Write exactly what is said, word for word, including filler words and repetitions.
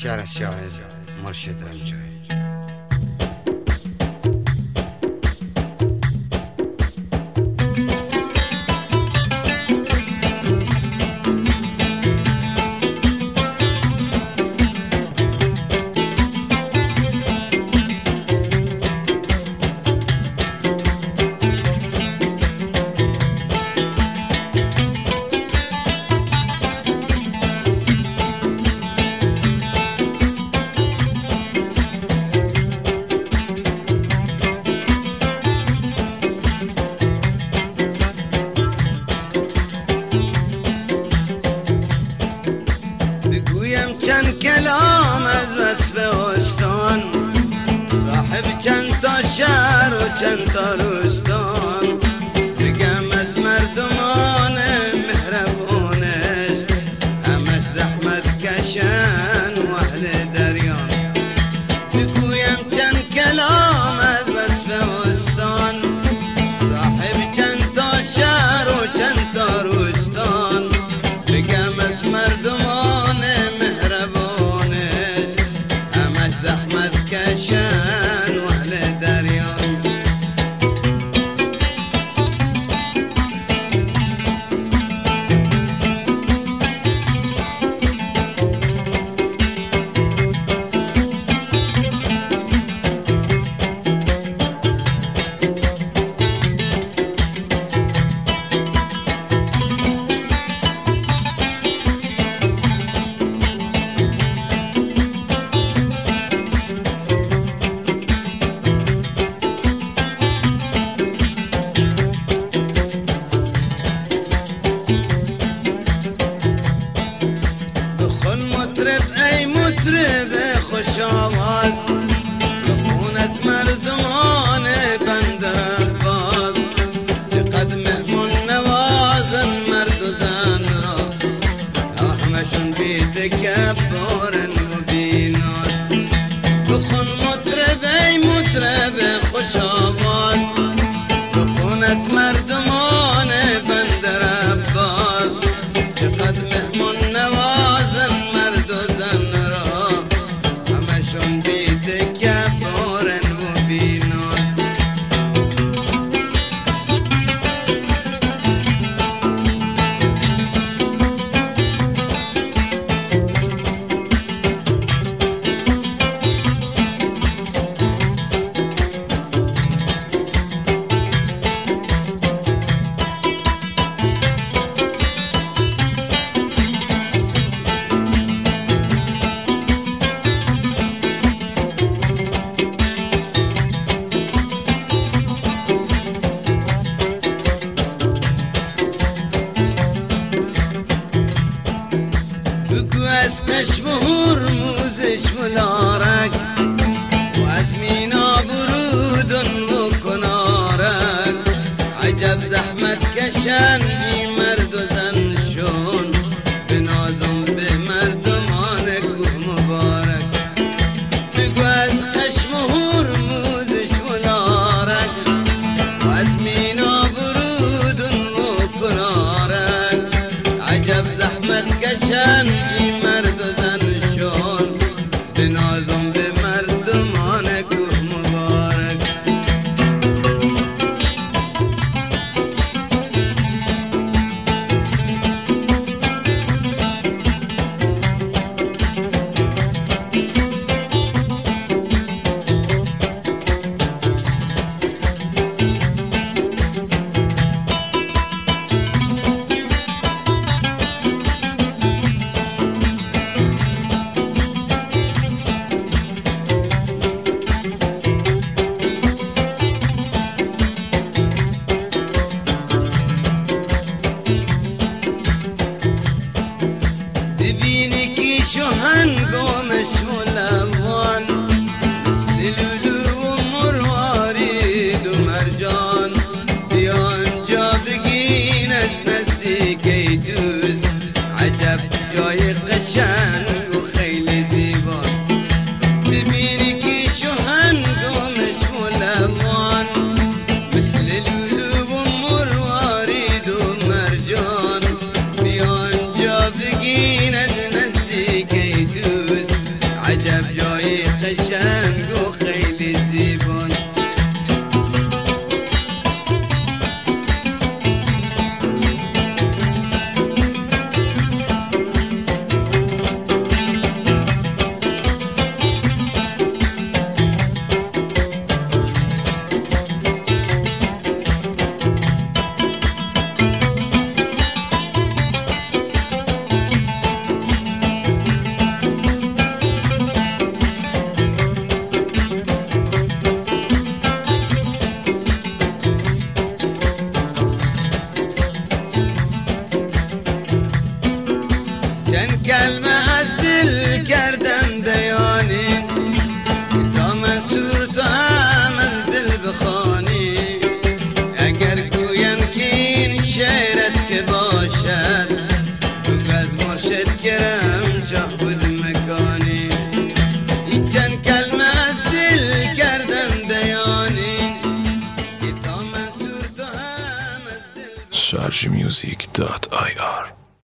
بسیار از شاهد مرشد رمجوی. چند کلام از وصف استان، صاحب چند تا شهر و چند تا روستان، بگم از مردمان مهربونش همش زحمت کشن و اهل دریان. بگویم چند کلام از وصف استان، صاحب چند تا شهر و چند تا روستان، بگم از مردمان زحمت کشن و اهل دریان. مطرب خوش آواز بخونت مردمان بندر عباس، چقدر مهمون نوازن مرد و زن را، همشون بی تکبر و بی ناز. بخون مطرب ای مطرب خوش آواز بخونت مردمان بندر عباس، چقدر مهمون نوازن مرد و زن را، همشون بی تکبرن و بی ناز. از قشم و هرموزش ملارک و از مینا برودن و کنارک، عجب زحمت کشن این مرد و زنشون، بنازم به مردمان کوه مبارک. بگو از قشم و هرموزش ملارک و از مینا برودن و کنارک، عجب زحمت کشن مرد و زنشون، بنازم به مردمان کوه مبارک. persiamusic dot i r